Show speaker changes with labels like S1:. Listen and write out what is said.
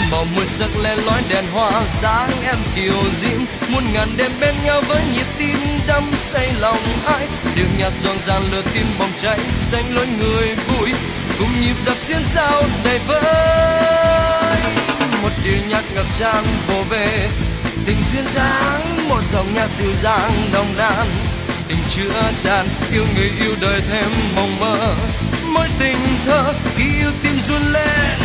S1: màu mười sắc le lói đèn hoa dáng em kiều diễm, muôn ngàn đêm bên nhau với nhịp tim đắm say lòng ai. Điệu nhạc rộn ràng lửa tim bỏng cháy, danh lối người vui cùng nhịp đập xiên sao đầy vơi. Một điệu nhạc ngập tràn vô về tình duyên dáng, một dòng nhạc dịu dàng nồng nàn tình chứa tràn, yêu người yêu đời thêm mộng mơ. Mỗi tình thơ khi yêu tim run lên